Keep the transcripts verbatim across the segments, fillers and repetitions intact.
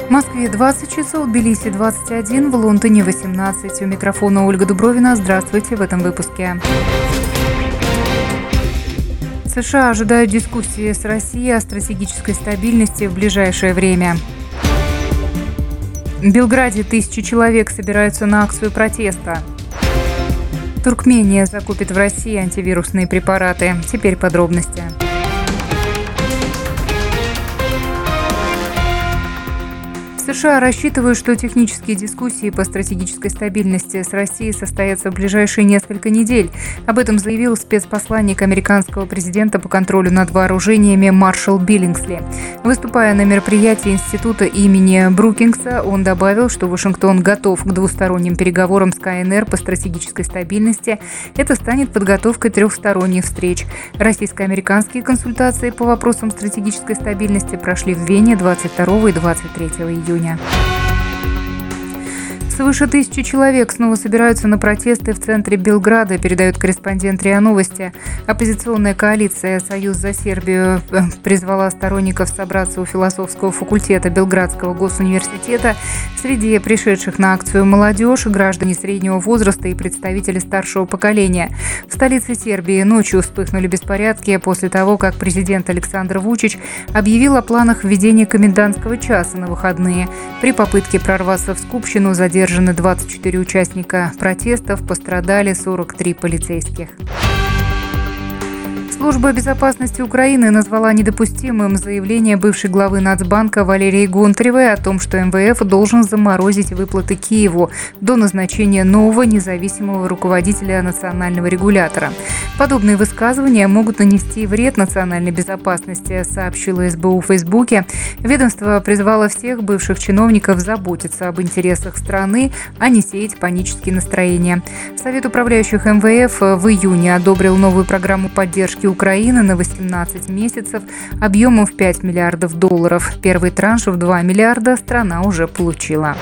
В Москве двадцать часов, в Тбилиси двадцать один, в Лондоне восемнадцать. У микрофона Ольга Дубровина. Здравствуйте в этом выпуске. США ожидают дискуссии с Россией о стратегической стабильности в ближайшее время. В Белграде тысячи человек собираются на акцию протеста. Туркмения закупит в России антивирусные препараты. Теперь подробности. США рассчитывают, что технические дискуссии по стратегической стабильности с Россией состоятся в ближайшие несколько недель. Об этом заявил спецпосланник американского президента по контролю над вооружениями Маршал Биллингсли. Выступая на мероприятии института имени Брукингса, он добавил, что Вашингтон готов к двусторонним переговорам с КНР по стратегической стабильности. Это станет подготовкой трехсторонних встреч. Российско-американские консультации по вопросам стратегической стабильности прошли в Вене двадцать второго и двадцать третьего июня. Свыше тысячи человек снова собираются на протесты в центре Белграда, передает корреспондент РИА Новости. Оппозиционная коалиция «Союз за Сербию» призвала сторонников собраться у философского факультета Белградского госуниверситета. Среди пришедших на акцию молодежь, граждане среднего возраста и представители старшего поколения. В столице Сербии ночью вспыхнули беспорядки после того, как президент Александр Вучич объявил о планах введения комендантского часа на выходные. При попытке прорваться в Скупщину задержаны двадцать четыре участника протестов, пострадали сорок три полицейских. Служба безопасности Украины назвала недопустимым заявление бывшей главы Нацбанка Валерии Гонтаревой о том, что эм вэ эф должен заморозить выплаты Киеву до назначения нового независимого руководителя национального регулятора. Подобные высказывания могут нанести вред национальной безопасности, сообщила эс бэ у в Фейсбуке. Ведомство призвало всех бывших чиновников заботиться об интересах страны, а не сеять панические настроения. Совет управляющих эм вэ эф в июне одобрил новую программу поддержки Украины на восемнадцать месяцев объемом в пять миллиардов долларов. Первый транш в два миллиарда страна уже получила.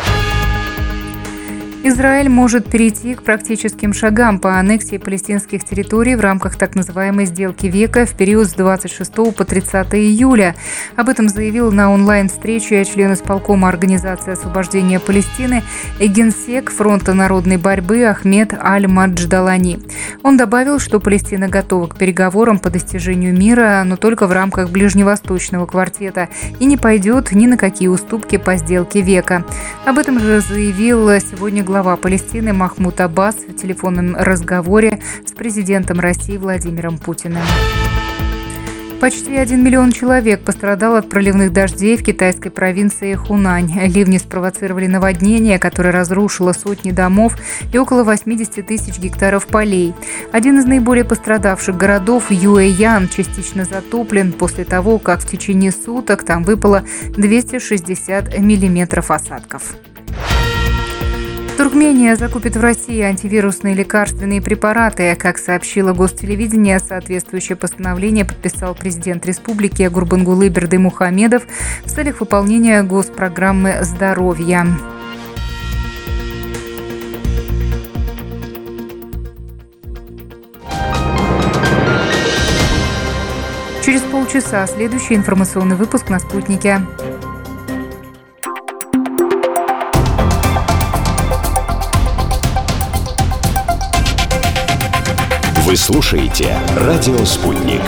Израиль может перейти к практическим шагам по аннексии палестинских территорий в рамках так называемой «сделки века» в период с двадцать шестого по тридцатое июля. Об этом заявил на онлайн-встрече член исполкома Организации освобождения Палестины и генсек Фронта народной борьбы Ахмед Аль-Мадждалани. Он добавил, что Палестина готова к переговорам по достижению мира, но только в рамках ближневосточного квартета и не пойдет ни на какие уступки по «сделке века». Об этом же заявил сегодня глава Палестины Махмуд Аббас в телефонном разговоре с президентом России Владимиром Путиным. Почти один миллион человек пострадал от проливных дождей в китайской провинции Хунань. Ливни спровоцировали наводнение, которое разрушило сотни домов и около восемьдесят тысяч гектаров полей. Один из наиболее пострадавших городов, Юэян, частично затоплен после того, как в течение суток там выпало двести шестьдесят миллиметров осадков. Туркмения закупит в России антивирусные лекарственные препараты. Как сообщило Гостелевидение, соответствующее постановление подписал президент республики Гурбангулы Бердымухамедов в целях выполнения госпрограммы здоровья. Через полчаса следующий информационный выпуск на «Спутнике». Вы слушаете «Радио Спутник».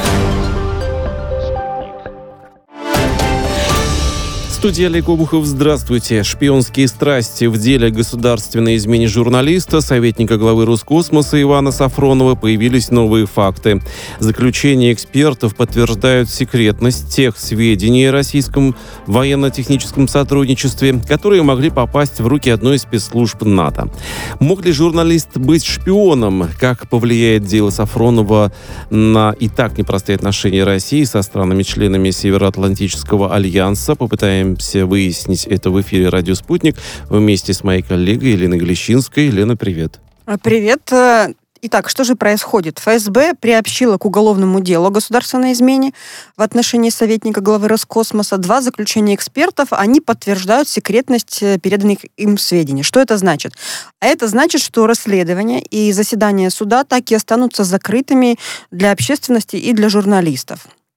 Студия Олег Обухов. Здравствуйте. Шпионские страсти в деле государственной измены журналиста, советника главы Роскосмоса Ивана Сафронова, появились новые факты. Заключения экспертов подтверждают секретность тех сведений о российском военно-техническом сотрудничестве, которые могли попасть в руки одной из спецслужб НАТО. Мог ли журналист быть шпионом? Как повлияет дело Сафронова на и так непростые отношения России со странами-членами Североатлантического альянса? Попытаемся выяснить это в эфире «Радио Спутник» вместе с моей коллегой Еленой Глещинской. Елена, привет. Привет. Итак, что же происходит? эф эс бэ приобщила к уголовному делу о государственной измене в отношении советника главы Роскосмоса. Два заключения экспертов, они подтверждают секретность переданных им сведений. Что это значит? А это значит, что расследование и заседания суда так и останутся закрытыми для общественности и для журналистов.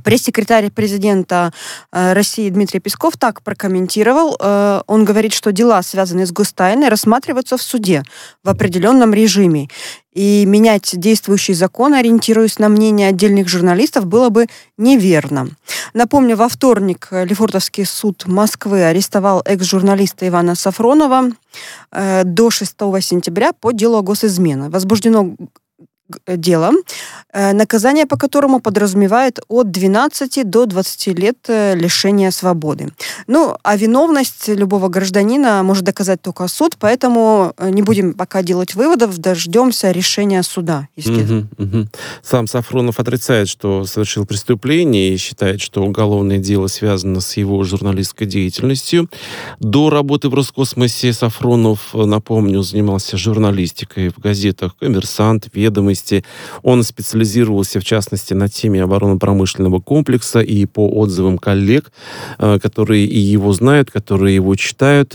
Пресс-секретарь президента России Дмитрий Песков так прокомментировал. Он говорит, что дела, связанные с гостайной, рассматриваются в суде в определенном режиме. И менять действующий закон, ориентируясь на мнение отдельных журналистов, было бы неверно. Напомню, во вторник Лефортовский суд Москвы арестовал экс-журналиста Ивана Сафронова до шестого сентября по делу о госизмене. Возбуждено дело, наказание по которому подразумевает от двенадцати до двадцати лет лишения свободы. Ну, а виновность любого гражданина может доказать только суд, поэтому не будем пока делать выводов, дождемся решения суда, естественно. Угу, угу. Сам Сафронов отрицает, что совершил преступление, и считает, что уголовное дело связано с его журналистской деятельностью. До работы в Роскосмосе Сафронов, напомню, занимался журналистикой в газетах «Коммерсант», «Ведомости». Он специализировался, в частности, на теме оборонно-промышленного комплекса, и по отзывам коллег, которые и его знают, которые его читают,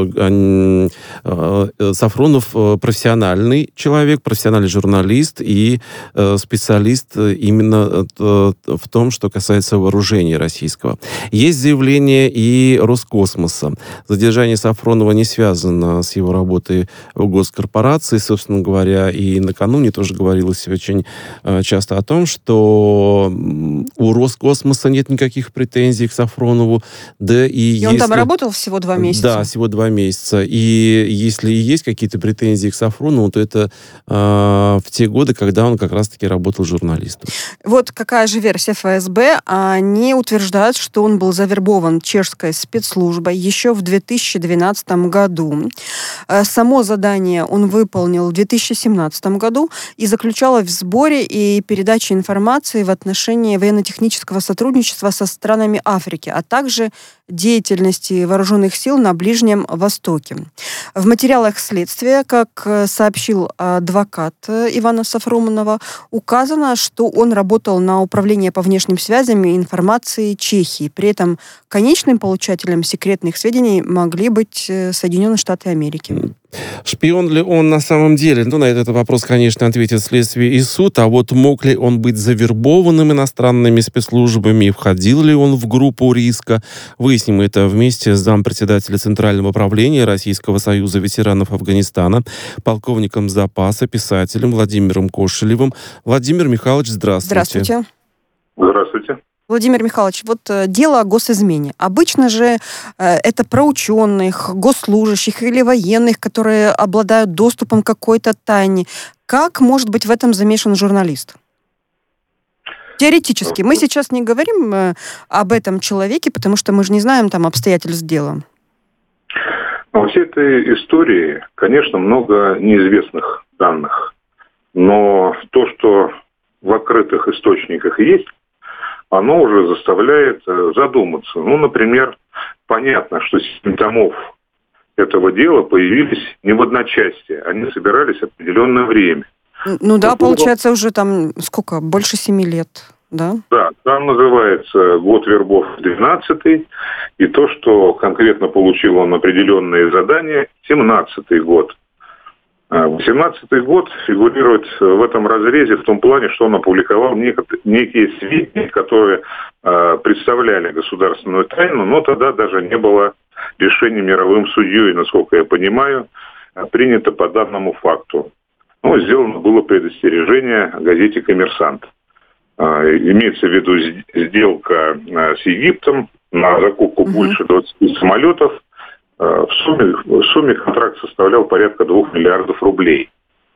Сафронов профессиональный человек, профессиональный журналист и специалист именно в том, что касается вооружения российского. Есть заявление и Роскосмоса. Задержание Сафронова не связано с его работой в госкорпорации, собственно говоря, и накануне тоже говорилось очень часто о том, что у Роскосмоса нет никаких претензий к Сафронову, да и, и И он если... там работал всего два месяца? Да, всего два месяца. И если и есть какие-то претензии к Сафронову, то это э, в те годы, когда он как раз-таки работал журналистом. Вот какая же версия эф эс бэ? Они утверждают, что он был завербован чешской спецслужбой еще в две тысячи двенадцатом году. Само задание он выполнил в две тысячи семнадцатом году и заключалось в сборе и передаче информации в отношении военно-технического сотрудничества со странами Африки, а также деятельности вооруженных сил на Ближнем Востоке. В материалах следствия, как сообщил адвокат Ивана Сафронова, указано, что он работал на управление по внешним связям и информации Чехии. При этом конечным получателем секретных сведений могли быть Соединенные Штаты Америки. Шпион ли он на самом деле? Ну, на этот вопрос, конечно, ответит следствие и суд. А вот мог ли он быть завербованным иностранными спецслужбами? Входил ли он в группу риска? Выясним это вместе с зампредседателя Центрального управления Российского союза ветеранов Афганистана, полковником запаса, писателем Владимиром Кошелевым. Владимир Михайлович, здравствуйте. Здравствуйте. Здравствуйте. Владимир Михайлович, вот дело о госизмене. Обычно же э, это про ученых, госслужащих или военных, которые обладают доступом к какой-то тайне. Как может быть в этом замешан журналист? Теоретически. Мы сейчас не говорим э, об этом человеке, потому что мы же не знаем там обстоятельств дела. Во всей этой истории, конечно, много неизвестных данных. Но то, что в открытых источниках есть, оно уже заставляет задуматься. Ну, например, понятно, что семь томов этого дела появились не в одночасье. Они собирались определенное время. Ну да, получается уже там сколько? Больше семи лет, да? Да, там называется «Год вербов двенадцатый», и то, что конкретно получил он определенные задания, семнадцатый год. восемнадцатый год фигурирует в этом разрезе в том плане, что он опубликовал некие сведения, которые э, представляли государственную тайну, но тогда даже не было решения мировым судьей, насколько я понимаю, принято по данному факту. Ну, сделано было предостережение газете «Коммерсант». Э, имеется в виду сделка э, с Египтом на закупку mm-hmm. больше двадцати самолетов. В сумме, в сумме контракт составлял порядка двух миллиардов рублей.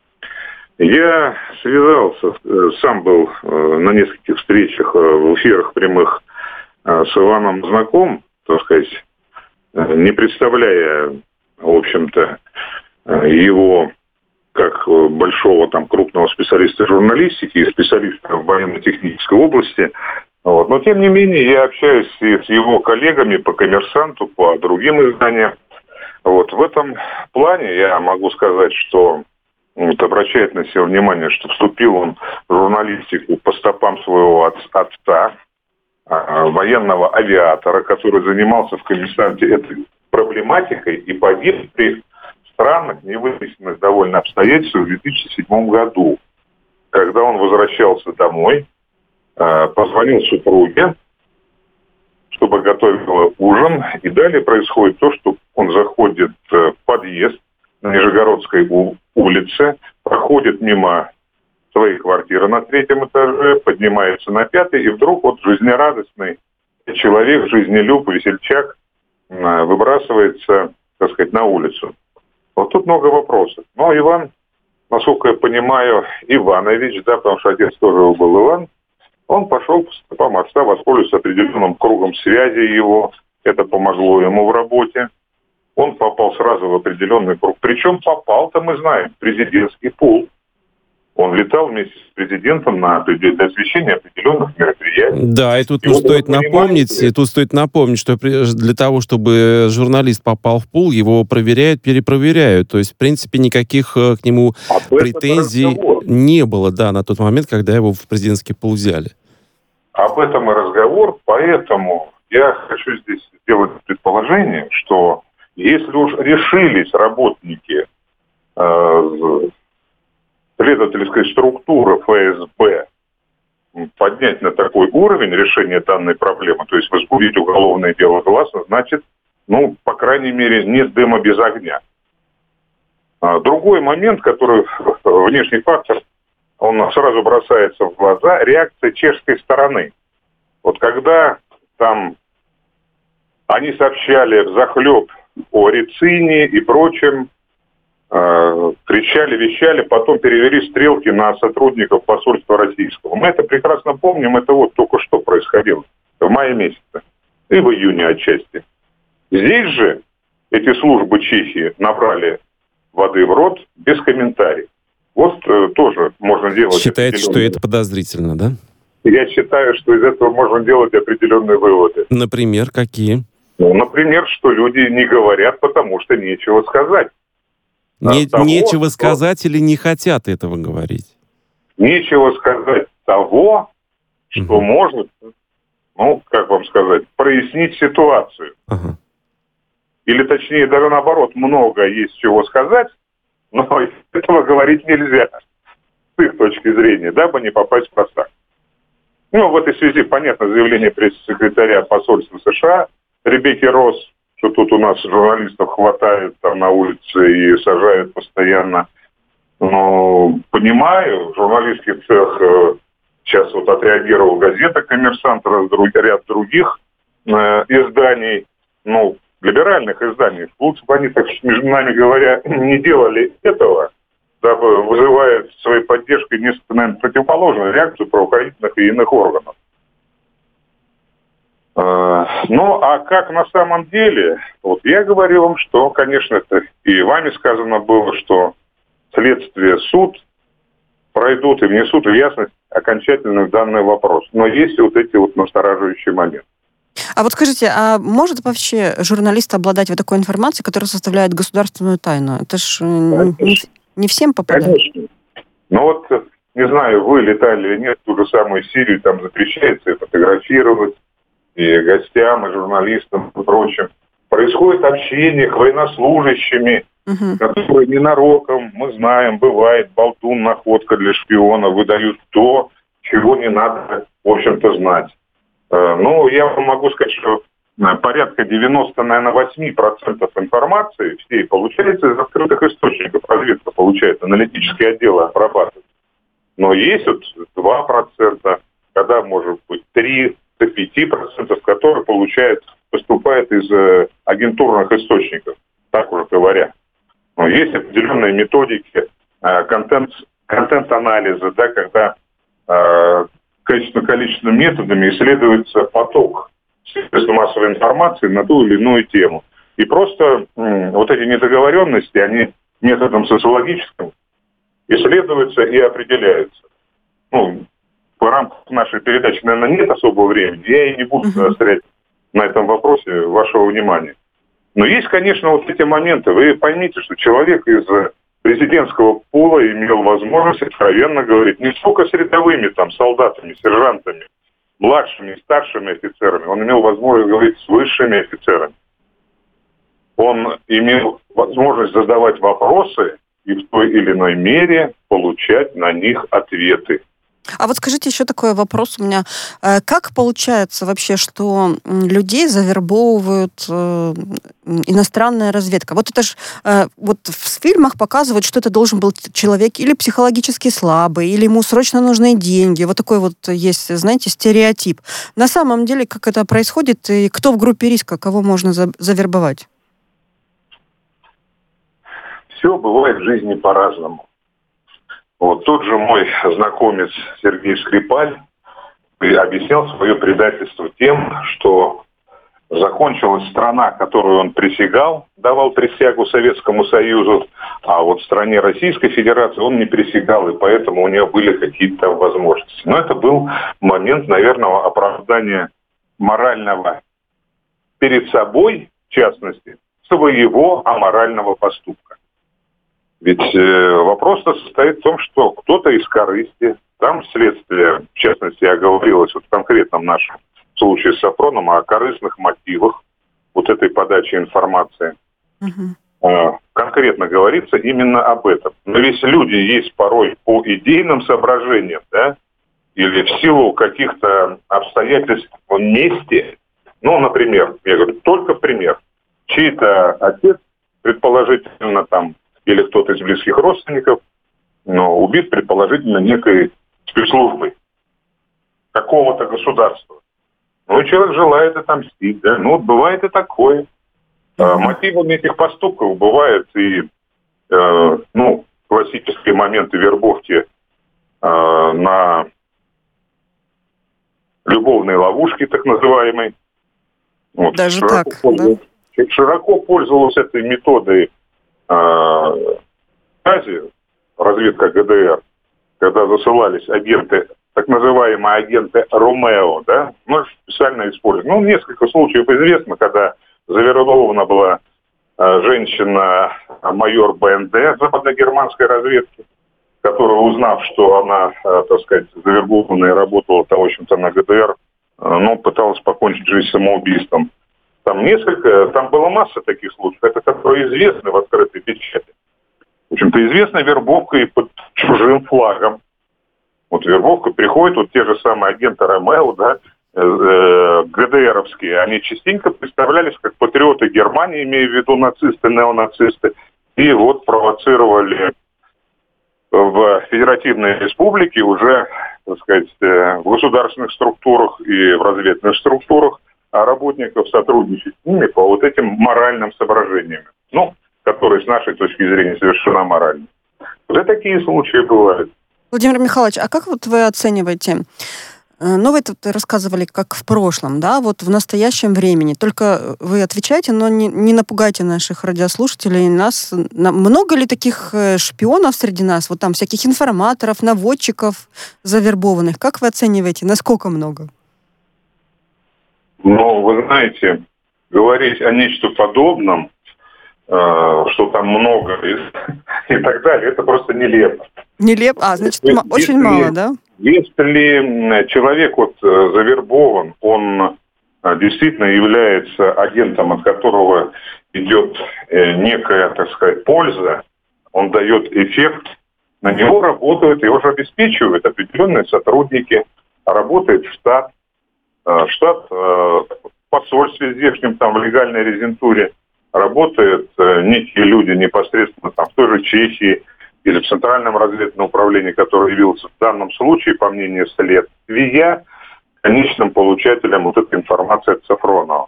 Я связался, сам был на нескольких встречах в эфирах прямых с Иваном знаком, так сказать, не представляя, в общем-то, его как большого там крупного специалиста журналистики и специалиста в военно-технической области. Вот. Но, тем не менее, я общаюсь и с его коллегами по «Коммерсанту», по другим изданиям. Вот. В этом плане я могу сказать, что вот, обращает на себя внимание, что вступил он в журналистику по стопам своего отца, военного авиатора, который занимался в «Коммерсанте» этой проблематикой и погиб при странных, невыясненных довольно обстоятельствах в две тысячи седьмом году, когда он возвращался домой. позвонил супруге, чтобы готовила ужин. И далее происходит то, что он заходит в подъезд на Нижегородской улице, проходит мимо своей квартиры на третьем этаже, поднимается на пятый, и вдруг вот жизнерадостный человек, жизнелюб, весельчак выбрасывается, так сказать, на улицу. Вот тут много вопросов. Но Иван, насколько я понимаю, Иванович, да, потому что отец тоже был Иван, он пошел по стопам отца, воспользовался определенным кругом связи его. Это помогло ему в работе. Он попал сразу в определенный круг. Причем попал-то, мы знаем, в президентский пул. Он летал вместе с президентом на для освещения определенных мероприятий. Да, и тут и ну, стоит напомнить, и тут стоит напомнить, что для того, чтобы журналист попал в пул, его проверяют, перепроверяют. То есть, в принципе, никаких к нему а претензий не было, да, на тот момент, когда его в президентский пул взяли. Об этом и разговор, поэтому я хочу здесь сделать предположение, что если уж решились работники э, следовательской структуры эф эс бэ поднять на такой уровень решения данной проблемы, то есть возбудить уголовное дело гласно, значит, ну, по крайней мере, нет дыма без огня. А другой момент, который внешний фактор, он сразу бросается в глаза, реакция чешской стороны. Вот когда там они сообщали взахлеб о Рецине и прочем, э, кричали, вещали, потом перевели стрелки на сотрудников посольства российского. Мы это прекрасно помним, это вот только что происходило в мае месяце и в июне отчасти. Здесь же эти службы Чехии набрали воды в рот без комментариев. Вот э, тоже можно делать... Считаете, что это подозрительно, да? Я считаю, что из этого можно делать определенные выводы. Например, какие? Ну, например, что люди не говорят, потому что нечего сказать. Не, того, нечего что... сказать или не хотят этого говорить? Нечего сказать того, что угу. может, ну, как вам сказать, прояснить ситуацию. Ага. Или, точнее, даже наоборот, много есть чего сказать, но этого говорить нельзя с их точки зрения, дабы не попасть в просак. Ну, в этой связи, понятно, заявление пресс-секретаря посольства США Ребекки Росс, что тут у нас журналистов хватает там на улице и сажают постоянно. Но понимаю, журналистский цех э, сейчас вот отреагировал газета «Коммерсант», ряд других э, изданий, ну, либеральных изданий. Лучше бы они, так между нами говоря, не делали этого, дабы вызывает своей поддержкой несколько, наверное, противоположную реакцию правоохранительных и иных органов. Ну, а как на самом деле? Вот я говорю вам, что, конечно, это и вами сказано было, что следствие, суд пройдут и внесут в ясность окончательно данный вопрос. Но есть вот эти вот настораживающие моменты. А вот скажите, а может вообще журналист обладать вот такой информацией, которая составляет государственную тайну? Это ж не, не всем попадает. Конечно. Ну вот, не знаю, вы летали или нет, в ту же самую Сирию, там запрещается и фотографировать, и гостям, и журналистам, и прочим. Происходит общение к военнослужащими, угу. которые ненароком, мы знаем, бывает, болтун, находка для шпиона, выдают то, чего не надо, в общем-то, знать. Ну, я вам могу сказать, что порядка девяносто, наверное, восемь процентов информации всей получается из открытых источников. Разведка получает, аналитические отделы обрабатывают. Но есть вот два процента, когда может быть три до пяти процентов, которые получают, поступают из э, агентурных источников, так уже говоря. Но есть определенные методики э, контент, контент-анализа, да, когда э, количественно-количественными методами исследуется поток средств массовой информации на ту или иную тему. И просто м, вот эти недоговоренности, они методом социологическим исследуются и определяются. Ну, в рамках нашей передачи, наверное, нет особого времени. Я и не буду заострять на этом вопросе вашего внимания. Но есть, конечно, вот эти моменты. Вы поймите, что человек из президентского пула имел возможность откровенно говорить не только с рядовыми там солдатами, сержантами, младшими, старшими офицерами. Он имел возможность говорить с высшими офицерами. Он имел возможность задавать вопросы и в той или иной мере получать на них ответы. А вот скажите, еще такой вопрос у меня. Как получается вообще, что людей завербовывают иностранная разведка? Вот это же вот в фильмах показывают, что это должен был человек или психологически слабый, или ему срочно нужны деньги. Вот такой вот есть, знаете, стереотип. На самом деле, как это происходит, и кто в группе риска, кого можно завербовать? Все бывает в жизни по-разному. Вот тот же мой знакомец Сергей Скрипаль объяснял свое предательство тем, что закончилась страна, которую он присягал, давал присягу Советскому Союзу, а вот в стране Российской Федерации он не присягал, и поэтому у него были какие-то возможности. Но это был момент, наверное, оправдания морального перед собой, в частности, своего аморального поступка. Ведь э, вопрос-то состоит в том, что кто-то из корысти, там следствие, в частности, оговорилось вот в конкретном нашем случае с Сафроном о корыстных мотивах вот этой подачи информации. Uh-huh. Э, конкретно говорится именно об этом. Но ведь люди есть порой по идейным соображениям, да, или в силу каких-то обстоятельств вместе. Ну, например, я говорю, только пример. Чей-то отец, предположительно, там, или кто-то из близких родственников, но убит, предположительно, некой спецслужбой какого-то государства. Ну, и человек желает отомстить, да. Ну, вот бывает и такое. Mm-hmm. Мотивами этих поступков бывают и, э, ну, классические моменты вербовки э, на любовные ловушки, так называемые. Вот, даже широко так, пользовалась, да? Широко пользовалась этой методой связи, разведка ГДР, когда засылались агенты, так называемые агенты Ромео, да, ну, специально используют. Ну, несколько случаев известно, когда завербована была э, женщина, майор БНД западногерманской разведки, которая, узнав, что она, э, так сказать, завербована и работала-то, в общем-то, на ГДР, э, ну, пыталась покончить жизнь самоубийством. Там несколько, там была масса таких случаев, это которые известны в открытой печати. В общем-то, известна вербовка и под чужим флагом. Вот вербовка приходит, вот те же самые агенты РМЛ, да, э, э, ГДРовские, они частенько представлялись как патриоты Германии, имея в виду нацисты, неонацисты, и вот провоцировали в федеративной республике уже, так сказать, в государственных структурах и в разведных структурах работников сотрудничать с ними по вот этим моральным соображениям, ну, которые с нашей точки зрения совершенно аморальны. Вот такие случаи бывают. Владимир Михайлович, а как вот вы оцениваете? Ну, вы тут рассказывали, как в прошлом, да, вот в настоящем времени. Только вы отвечаете, но не, не напугайте наших радиослушателей. Нас, на, много ли таких шпионов среди нас? Вот там всяких информаторов, наводчиков завербованных. Как вы оцениваете? Насколько много? Ну, вы знаете, говорить о нечто подобном, э, что там много и, и так далее, это просто нелепо. Нелепо? А, значит, если, очень мало, да? Если человек вот завербован, он действительно является агентом, от которого идет некая, так сказать, польза, он дает эффект, на него работают, его же обеспечивают определенные сотрудники, работает штат, штат в посольстве здешнем, там в легальной резидентуре, работают некие люди непосредственно там в той же Чехии или в Центральном разведывательном управлении, который явился в данном случае, по мнению следствия, конечным получателем вот этой информации от Сафронова.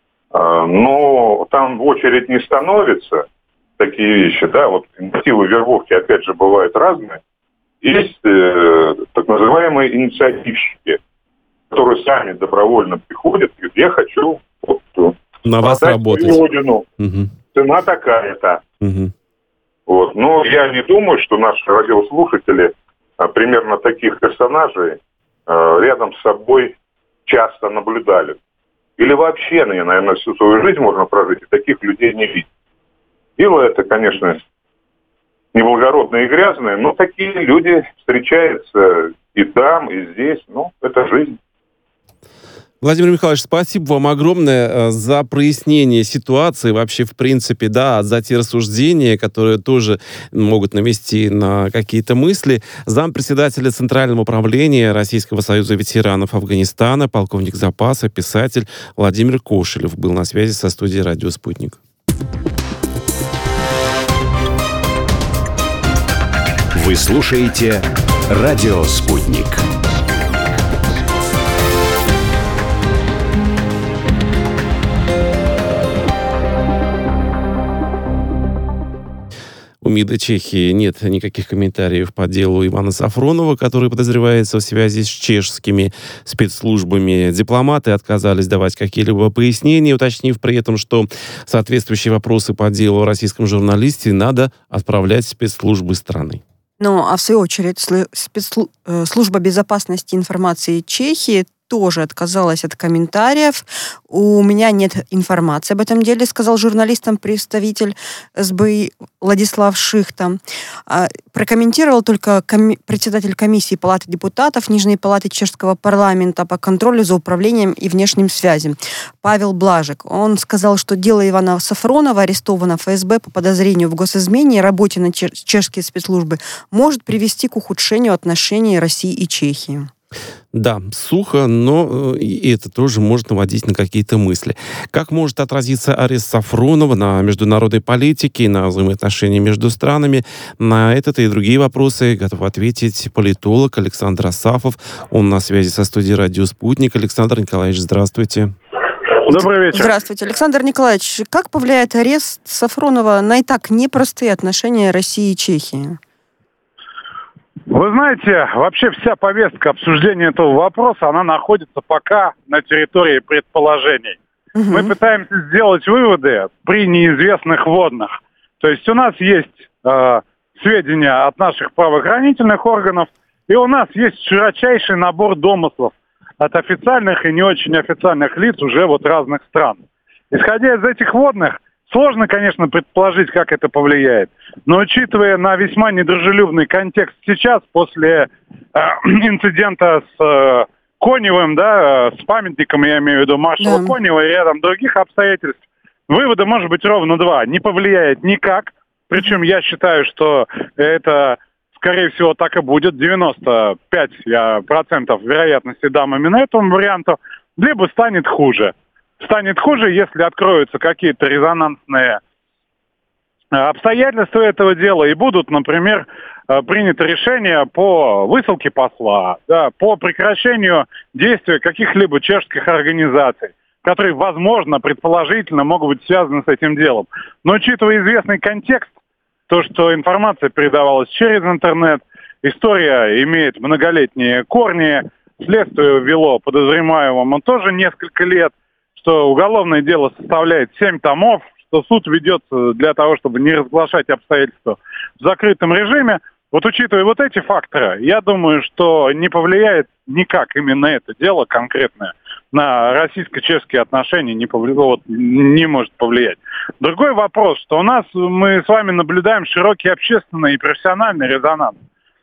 Но там в очередь не становятся такие вещи, да, вот мотивы вербовки, опять же, бывают разные. Есть э, так называемые инициативщики, которые сами добровольно приходят и говорят, я хочу вот, на вас работать. Родину. Угу. Цена такая-то. Угу. Вот. Но я не думаю, что наши радиослушатели а, примерно таких персонажей а, рядом с собой часто наблюдали. Или вообще, наверное, всю свою жизнь можно прожить и таких людей не видеть. Дело это, конечно, неблагородное и грязное, но такие люди встречаются и там, и здесь. Ну, это жизнь. Владимир Михайлович, спасибо вам огромное за прояснение ситуации, вообще, в принципе, да, за те рассуждения, которые тоже могут навести на какие-то мысли. Зампредседателя Центрального управления Российского союза ветеранов Афганистана, полковник запаса, писатель Владимир Кошелев был на связи со студией «Радио Спутник». Вы слушаете «Радио Спутник». У МИДа Чехии нет никаких комментариев по делу Ивана Сафронова, который подозревается в связи с чешскими спецслужбами. Дипломаты отказались давать какие-либо пояснения, уточнив при этом, что соответствующие вопросы по делу о российском журналисте надо отправлять в спецслужбы страны. Ну, а в свою очередь спецслу... служба безопасности информации Чехии тоже отказалась от комментариев. У меня нет информации об этом деле, сказал журналистам представитель СБИ Владислав Шихта. Прокомментировал только коми- председатель комиссии Палаты депутатов Нижней палаты чешского парламента по контролю за управлением и внешним связям Павел Блажек. Он сказал, что дело Ивана Сафронова, арестовано ФСБ по подозрению в госизмене и работе на чешские спецслужбы, может привести к ухудшению отношений России и Чехии. Да, сухо, но и это тоже может наводить на какие-то мысли. Как может отразиться арест Сафронова на международной политике, на взаимоотношения между странами? На этот и другие вопросы готов ответить политолог Александр Асафов. Он на связи со студией «Радио Спутник». Александр Николаевич, здравствуйте. Добрый вечер. Здравствуйте, Александр Николаевич. Как повлияет арест Сафронова на и так непростые отношения России и Чехии? Вы знаете, вообще вся повестка обсуждения этого вопроса, она находится пока на территории предположений. Угу. Мы пытаемся сделать выводы при неизвестных водных. То есть у нас есть э, сведения от наших правоохранительных органов, и у нас есть широчайший набор домыслов от официальных и не очень официальных лиц уже вот разных стран. Исходя из этих водных, сложно, конечно, предположить, как это повлияет. Но учитывая на весьма недружелюбный контекст сейчас, после э, инцидента с э, Коневым, да, с памятником, я имею в виду маршала да. Конева и рядом других обстоятельств, вывода может быть ровно два. Не повлияет никак. Причем я считаю, что это, скорее всего, так и будет. девяносто пять процентов вероятности дам именно этому варианту. Либо станет хуже. Станет хуже, если откроются какие-то резонансные обстоятельства этого дела и будут, например, приняты решения по высылке посла, да, по прекращению действия каких-либо чешских организаций, которые, возможно, предположительно могут быть связаны с этим делом. Но учитывая известный контекст, то, что информация передавалась через интернет, история имеет многолетние корни, следствие вело подозреваемому тоже несколько лет, что уголовное дело составляет семь томов, что суд ведется для того, чтобы не разглашать обстоятельства в закрытом режиме. Вот учитывая вот эти факторы, я думаю, что не повлияет никак именно это дело конкретное на российско-чешские отношения, не, повли... вот, не может повлиять. Другой вопрос, что у нас мы с вами наблюдаем широкий общественный и профессиональный резонанс.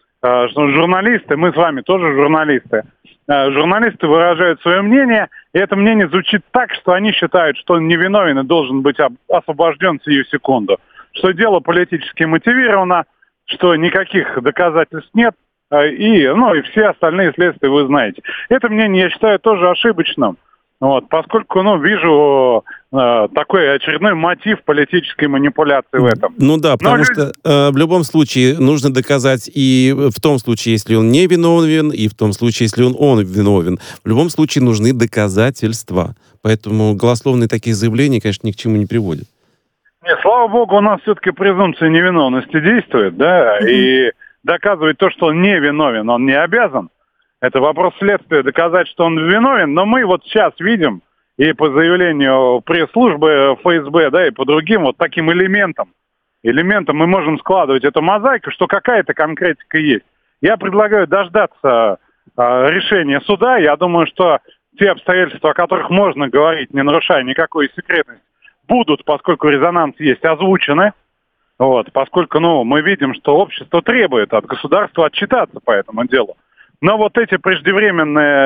Что журналисты, мы с вами тоже журналисты, журналисты выражают свое мнение, и это мнение звучит так, что они считают, что он невиновен и должен быть освобожден сию секунду, что дело политически мотивировано, что никаких доказательств нет, и, ну, и все остальные следствия вы знаете. Это мнение я считаю тоже ошибочным. Вот, поскольку, ну, вижу э, такой очередной мотив политической манипуляции в этом. Ну да, потому Но... что э, в любом случае нужно доказать и в том случае, если он не виновен, и в том случае, если он, он виновен. В любом случае нужны доказательства. Поэтому голословные такие заявления, конечно, ни к чему не приводят. Нет, слава богу, у нас все-таки презумпция невиновности действует, да, mm-hmm. и доказывать то, что он не виновен, он не обязан. Это вопрос следствия, доказать, что он виновен. Но мы вот сейчас видим, и по заявлению пресс-службы ФСБ, да, и по другим вот таким элементам, элементам мы можем складывать эту мозаику, что какая-то конкретика есть. Я предлагаю дождаться э, решения суда. Я думаю, что те обстоятельства, о которых можно говорить, не нарушая никакой секретности, будут, поскольку резонанс есть, озвучены. Вот, поскольку, ну, мы видим, что общество требует от государства отчитаться по этому делу. Но вот эти преждевременные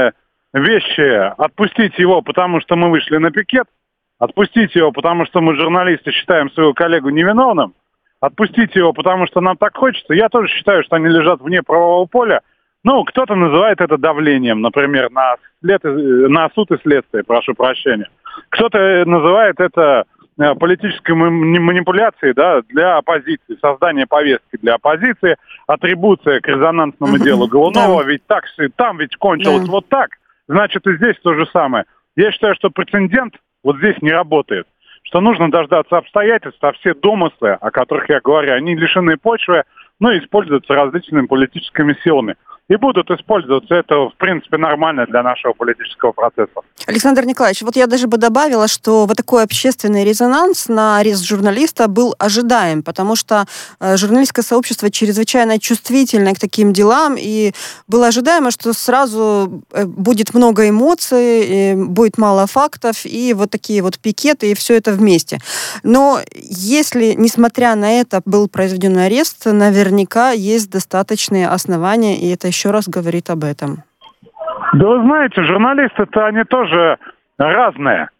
вещи: отпустить его, потому что мы вышли на пикет, отпустить его, потому что мы, журналисты, считаем своего коллегу невиновным, отпустить его, потому что нам так хочется. Я тоже считаю, что они лежат вне правового поля. Ну, кто-то называет это давлением, например, на, след... на суд и следствие, прошу прощения. Кто-то называет это политической манипуляцией, да, для оппозиции, создание повестки для оппозиции, атрибуция к резонансному uh-huh. делу Голунова, да. Ведь так, там ведь кончилось да. вот так, значит и здесь то же самое. Я считаю, что прецедент вот здесь не работает, что нужно дождаться обстоятельств, а все домыслы, о которых я говорю, они лишены почвы, но используются различными политическими силами. И будут использоваться. Это, в принципе, нормально для нашего политического процесса. Александр Николаевич, вот я даже бы добавила, что вот такой общественный резонанс на арест журналиста был ожидаем, потому что э, журналистское сообщество чрезвычайно чувствительно к таким делам, и было ожидаемо, что сразу э, будет много эмоций, будет мало фактов, и вот такие вот пикеты, и все это вместе. Но если, несмотря на это, был произведен арест, наверняка есть достаточные основания, и это еще раз говорит об этом. Да вы знаете, журналисты-то они тоже разные.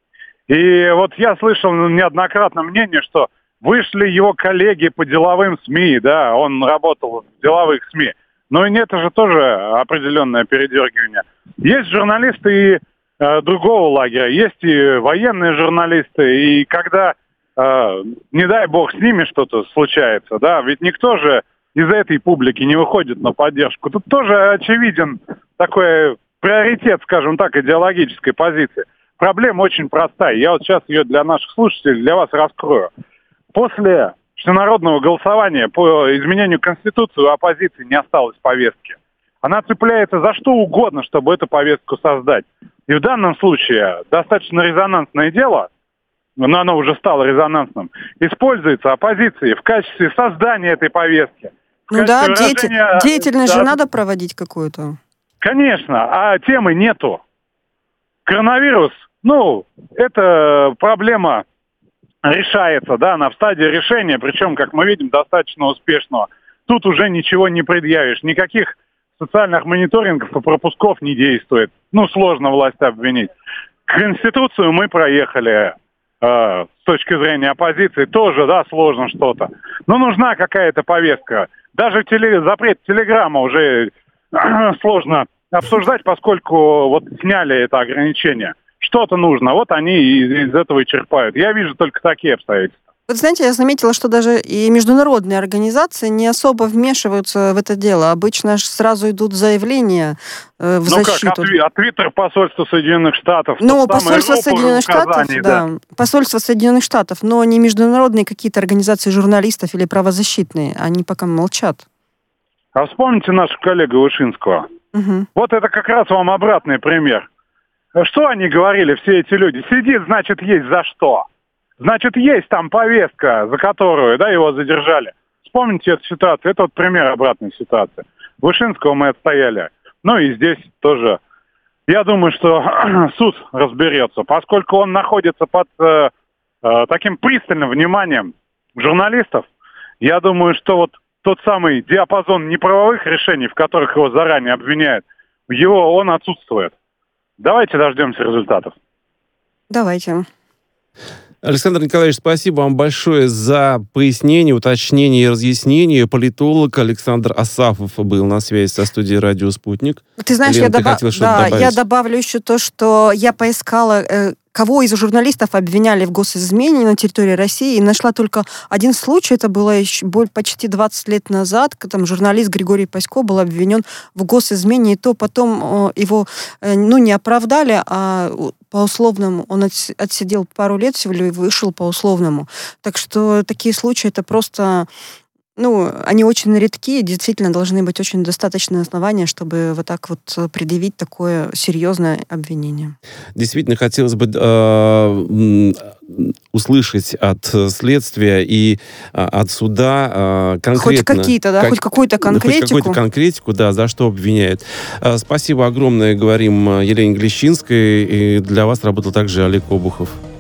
И вот я слышал неоднократно мнение, что вышли его коллеги по деловым СМИ, да, он работал в деловых СМИ. Но и это же тоже определенное передергивание. Есть журналисты и э, другого лагеря, есть и военные журналисты, и когда, э, не дай бог, с ними что-то случается, да, ведь никто же из этой публики не выходит на поддержку. Тут тоже очевиден такой приоритет, скажем так, идеологической позиции. Проблема очень простая. Я вот сейчас ее для наших слушателей, для вас раскрою. После всенародного голосования по изменению Конституции у оппозиции не осталось повестки. Она цепляется за что угодно, чтобы эту повестку создать. И в данном случае достаточно резонансное дело, но оно уже стало резонансным, используется оппозицией в качестве создания этой повестки. Ну да, выражения... деятельность да. же надо проводить какую-то. Конечно, а темы нету. Коронавирус, ну, эта проблема решается, да, она в стадии решения, причем, как мы видим, достаточно успешного. Тут уже ничего не предъявишь, никаких социальных мониторингов и пропусков не действует. Ну, сложно власть обвинить. Конституцию мы проехали. С точки зрения оппозиции тоже, да, сложно что-то. Но нужна какая-то повестка. Даже теле, запрет телеграмма уже сложно обсуждать, поскольку вот сняли это ограничение. Что-то нужно, вот они из, из этого и черпают. Я вижу только такие обстоятельства. Вот знаете, я заметила, что даже и международные организации не особо вмешиваются в это дело. Обычно сразу идут заявления э, в ну защиту. Ну как, от Твиттер посольства Соединенных Штатов. Ну, посольство Соединенных Штатов, да. да. Посольство Соединенных Штатов, но не международные какие-то организации журналистов или правозащитные. Они пока молчат. А вспомните нашего коллегу Вышинского. Угу. Вот это как раз вам обратный пример. Что они говорили, все эти люди? Сидит, значит, есть за что. Значит, есть там повестка, за которую, да, его задержали. Вспомните эту ситуацию. Это вот пример обратной ситуации. Вышинского мы отстояли. Ну и здесь тоже. Я думаю, что суд разберется, поскольку он находится под э, э, таким пристальным вниманием журналистов. Я думаю, что вот тот самый диапазон неправовых решений, в которых его заранее обвиняют, его он отсутствует. Давайте дождемся результатов. Давайте. Александр Николаевич, спасибо вам большое за пояснение, уточнение и разъяснение. Политолог Александр Асафов был на связи со студией «Радио Спутник». Ты знаешь, Лена, я, добав... ты да, добавить? я добавлю еще то, что я поискала, э, кого из журналистов обвиняли в госизмене на территории России, и нашла только один случай, это было еще почти двадцать лет назад, там журналист Григорий Пасько был обвинен в госизмене, и то потом э, его э, ну, не оправдали, а по условному. Он отсидел пару лет всего и вышел по условному. Так что такие случаи, это просто... Ну, они очень редки, действительно должны быть очень достаточные основания, чтобы вот так вот предъявить такое серьезное обвинение. Действительно, хотелось бы э, услышать от следствия и э, от суда э, конкретно... Хоть какие-то, да, как, хоть какую-то конкретику. Хоть какую-то конкретику, да, за что обвиняют. Э, спасибо огромное, говорим Елене Глещинской, и для вас работал также Олег Обухов.